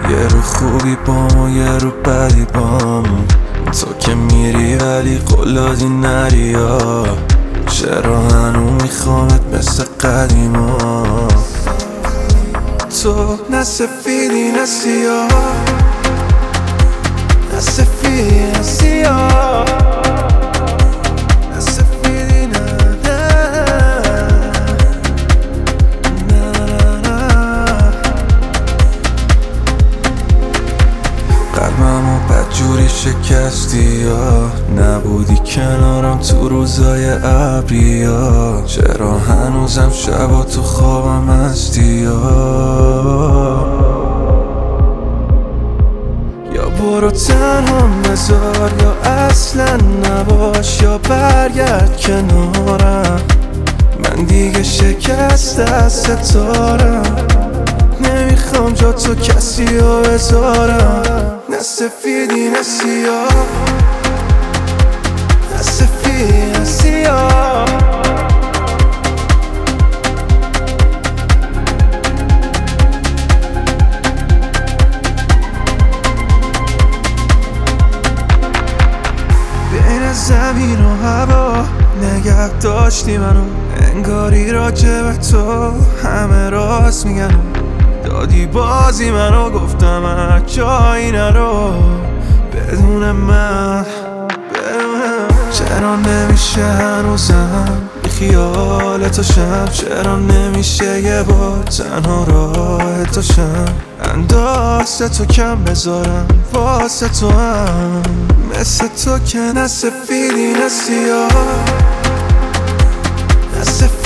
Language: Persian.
یه رو خوبی بام و یه رو بدی بام. تو که میری ولی قلادی نری ها. چرا هنو میخوامت مثل قدیما؟ تو نه سفیدی نه سیاه، نه سفیدی نه سیاه، نه سفیدی نه قلبمو بدجوری شکستی یا نبودی کنارم تو روزای ابریا. چرا هنوزم شبا تو خوابم هستی یا برو تنهام بذار یا اصلا نباش یا برگرد کنارم. من دیگه شکست از ستارم، نمیخوام جا تو کسی رو بذارم. نه سفیدی نه سیاه، نه سفیدی نه سیاه. بین زمین و هوا نگه داشتی منو، انگاری راجع به تو همه راست میگن. دادی بازی منو گفتم جایی نرو بدون من. چرا نمیشه هنوزم بی خیال تو شم؟ چرا نمیشه یه بار تنها راه تو شم؟ اندازه تو کم بذارم واسه تو هم، مثل تو که نه سفیدی نه سیاه، نه